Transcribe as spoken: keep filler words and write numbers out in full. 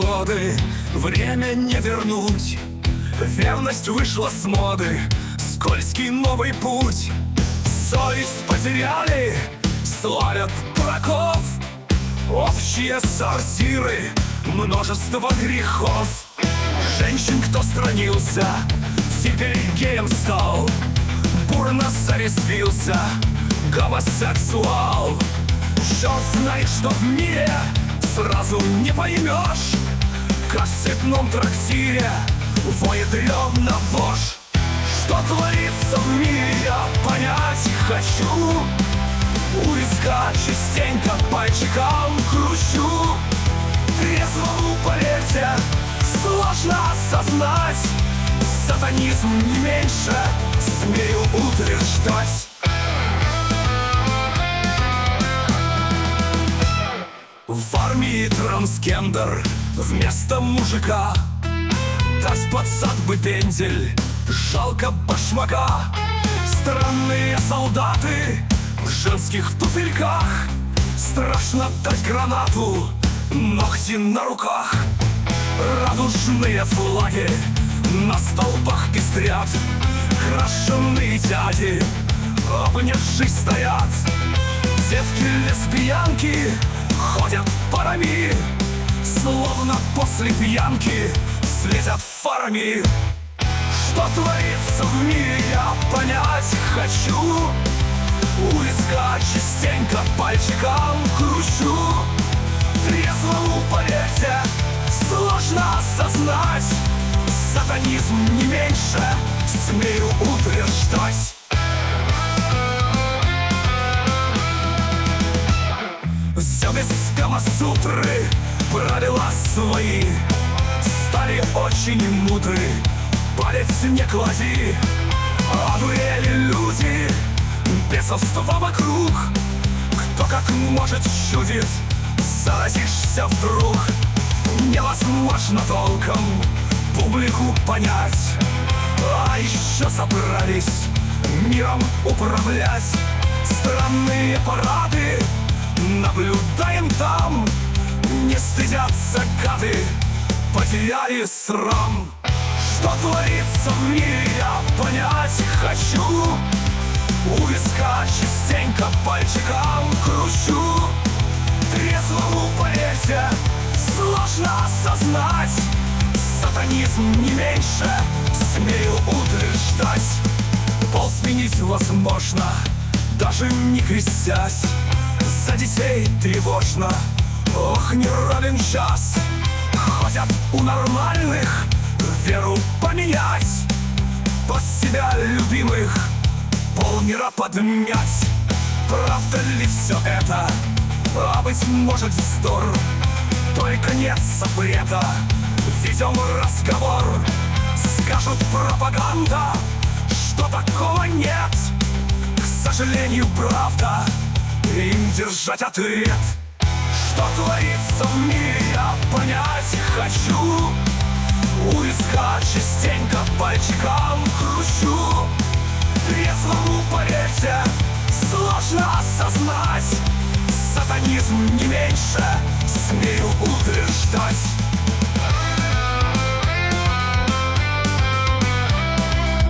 годы время не вернуть. Верность вышла с моды, скользкий новый путь. Совесть потеряли, славят дураков. Общие сортиры, множество грехов. Женщин, кто странился, теперь геем стал. Бурно зарезвился гомосексуал. Черт знает, что в мире сразу не поймешь, как в цветном трактире воет ревно вошь. Что творится в мире, я понять хочу. У виска частенько пальчиком кручу. Трезвому, поверьте, сложно осознать. Сатанизм не меньше, смею утверждать. В армии трансгендер вместо мужика. Даст под зад бы пендель, жалко башмака. Странные солдаты в женских туфельках. Страшно дать гранату, ногти на руках. Радужные флаги на столбах пестрят. Крашеные дяди, обнявшись, стоят. Девки-лесбиянки ходят парами, словно после пьянки светят фарами. Что творится в мире, я понять хочу. У виска частенько пальчиком кручу. Трезвому, поверьте, сложно осознать. Сатанизм не меньше, смею утверждать. Все без Камасутры, правила свои стали очень мудры. Палец не клади, одурели люди, бесовство вокруг. Кто как может чудит, заразишься вдруг. Невозможно толком публику понять, а еще собрались миром управлять. Странные парады наблюдаем там, не стыдятся гады, потеряли срам. Что творится в мире, я понять хочу. У виска частенько пальчиком кручу. Трезвому, поверьте, сложно осознать. Сатанизм не меньше, смею утверждать. Пол сменить возможно, даже не крестясь. За детей тревожно, ох, не равен час. Хотят у нормальных веру поменять, под себя любимых полмира подмять. Правда ли все это? А быть может вздор. Только нет запрета, ведем разговор. Скажут пропаганда, что такого нет. К сожалению, правда, им держать ответ. Что творится в мире, я понять хочу. У виска частенько пальчиком кручу. Трезвому, поверьте, сложно осознать. Сатанизм не меньше, смею утверждать.